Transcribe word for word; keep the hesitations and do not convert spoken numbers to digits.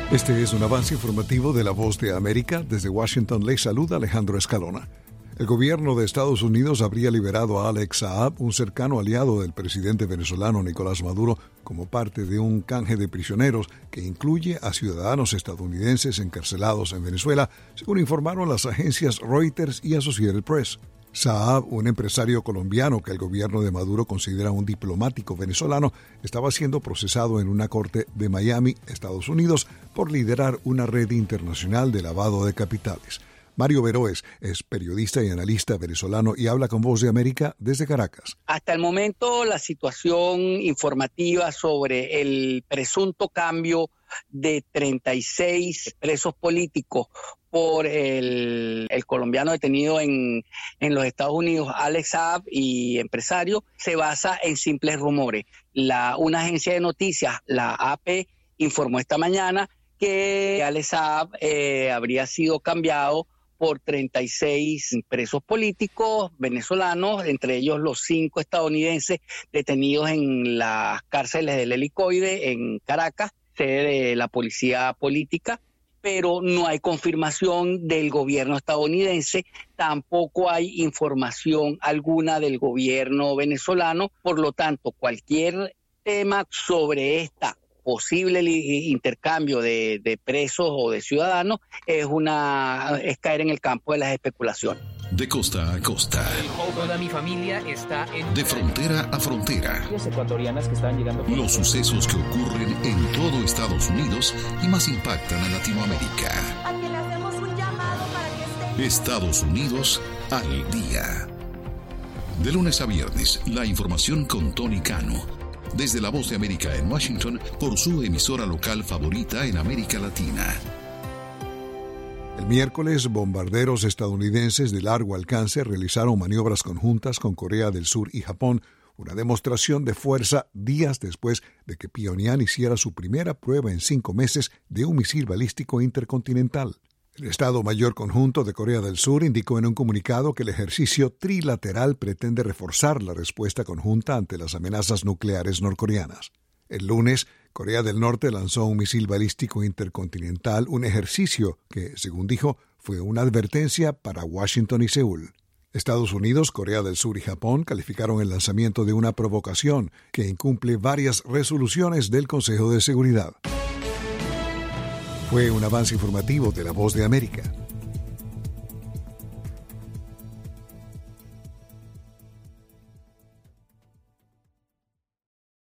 Este es un avance informativo de La Voz de América. Desde Washington les saluda Alejandro Escalona. El gobierno de Estados Unidos habría liberado a Alex Saab, un cercano aliado del presidente venezolano Nicolás Maduro, como parte de un canje de prisioneros que incluye a ciudadanos estadounidenses encarcelados en Venezuela, según informaron las agencias Reuters y Associated Press. Saab, un empresario colombiano que el gobierno de Maduro considera un diplomático venezolano, estaba siendo procesado en una corte de Miami, Estados Unidos, por liderar una red internacional de lavado de capitales. Mario Veroes es periodista y analista venezolano y habla con Voz de América desde Caracas. Hasta el momento, la situación informativa sobre el presunto cambio de treinta y seis presos políticos por el, el colombiano detenido en, en los Estados Unidos, Alex Saab, y empresario, se basa en simples rumores. La, una agencia de noticias, la A P, informó esta mañana que Alex Saab eh, habría sido cambiado por treinta y seis presos políticos venezolanos, entre ellos los cinco estadounidenses detenidos en las cárceles del Helicoide en Caracas, sede de la policía política, pero no hay confirmación del gobierno estadounidense, tampoco hay información alguna del gobierno venezolano, por lo tanto, cualquier tema sobre esta posible intercambio de, de presos o de ciudadanos es una es caer en el campo de las especulaciones. De costa a costa. Toda mi familia está en... De frontera a frontera. Ecuatorianas que están llegando... Los sucesos que ocurren en todo Estados Unidos y más impactan a Latinoamérica. Aquí le hacemos un llamado para que esté... Estados Unidos al día. De lunes a viernes, la información con Tony Cano. Desde La Voz de América en Washington, por su emisora local favorita en América Latina. El miércoles, bombarderos estadounidenses de largo alcance realizaron maniobras conjuntas con Corea del Sur y Japón, una demostración de fuerza días después de que Pyongyang hiciera su primera prueba en cinco meses de un misil balístico intercontinental. El Estado Mayor Conjunto de Corea del Sur indicó en un comunicado que el ejercicio trilateral pretende reforzar la respuesta conjunta ante las amenazas nucleares norcoreanas. El lunes, Corea del Norte lanzó un misil balístico intercontinental, un ejercicio que, según dijo, fue una advertencia para Washington y Seúl. Estados Unidos, Corea del Sur y Japón calificaron el lanzamiento de una provocación que incumple varias resoluciones del Consejo de Seguridad. Fue un avance informativo de La Voz de América.